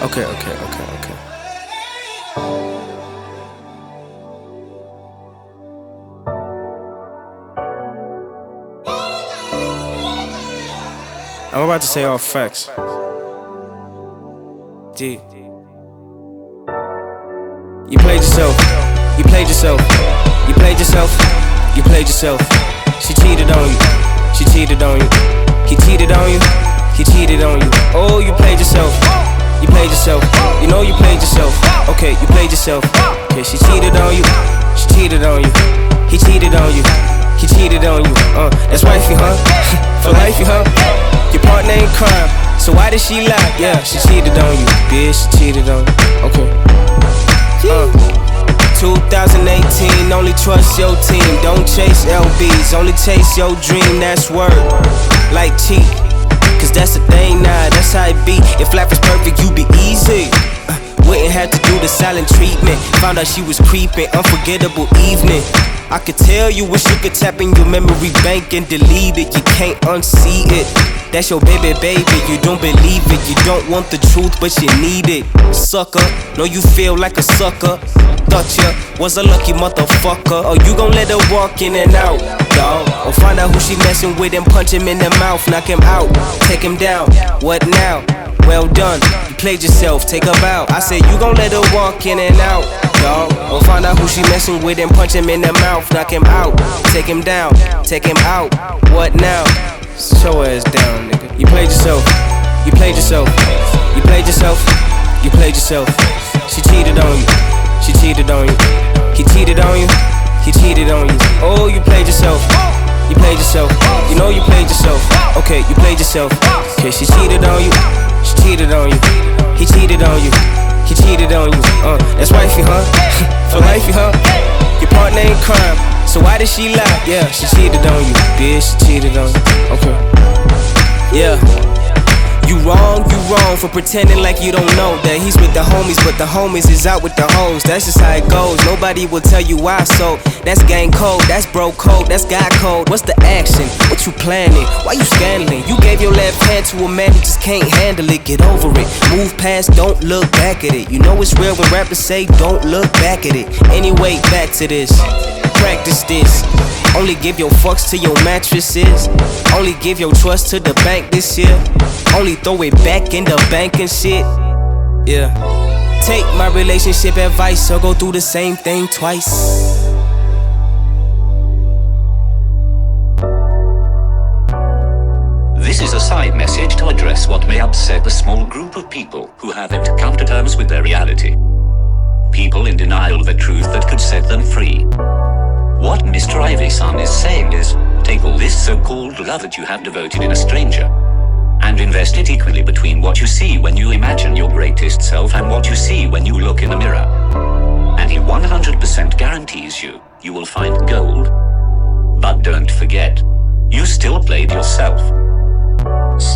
Okay. I'm about to say all facts. D. You played yourself. You played yourself. You played yourself. You played yourself. She cheated on you. She cheated on you. He cheated on you. He cheated on you. Oh, you played yourself. You played yourself. You know you played yourself. Okay, you played yourself. Okay, she cheated on you. She cheated on you. He cheated on you. He cheated on you. That's wifey, huh? For life, you huh? Your partner ain't crime. So why did she lie? Yeah, she cheated on you. Bitch, she cheated on you. Okay. 2018, only trust your team. Don't chase LBs, only chase your dream. That's word. Like cheat. Cause that's the thing now, that's how it be. If life is perfect, you be easy. Wouldn't have to do the silent treatment. Found out she was creeping, unforgettable evening. I could tell you wish you could tap in your memory bank and delete it. You can't unsee it. That's your baby, you don't believe it. You don't want the truth, but you need it. Sucker, know you feel like a sucker. Thought ya was a lucky motherfucker. Or you gon' let her walk in and out, dawg. Or find out who she messing with and punch him in the mouth. Knock him out, take him down. What now? Well done, you played yourself, take a bow. I said you gon' let her walk in and out, dawg. Or find out who she messing with and punch him in the mouth. Knock him out, take him down, take him out. What now? Show her ass down, nigga. You played yourself, you played yourself, you played yourself, you played yourself. She cheated on you, she cheated on you. He cheated on you, he cheated on you. Oh, you played yourself, you played yourself. You know you played yourself. Okay, you played yourself. Okay, she cheated on you, she cheated on you. He cheated on you, he cheated on you. That's wifey, huh? For life, huh? Your partner ain't crime. So why did she lie? Yeah, she cheated on you. Bitch, she cheated on you. Okay. Yeah. You wrong for pretending like you don't know that he's with the homies, but the homies is out with the hoes. That's just how it goes. Nobody will tell you why, so that's gang code, that's bro code, that's guy code. What's the action? What you planning? Why you scandaling? You gave your left hand to a man who just can't handle it. Get over it. Move past, don't look back at it. You know it's real when rappers say don't look back at it. Anyway, back to this. Practice this. Only give your fucks to your mattresses. Only give your trust to the bank this year. Only throw it back in the bank and shit. Yeah. Take my relationship advice or go through the same thing twice. This is a side message to address what may upset a small group of people who have yet to come to terms with their reality. People in denial of the truth that could set them free. What Mr. Ivyson is saying is, take all this so-called love that you have devoted in a stranger and invest it equally between what you see when you imagine your greatest self and what you see when you look in the mirror. And he 100% guarantees you will find gold. But don't forget, you still played yourself.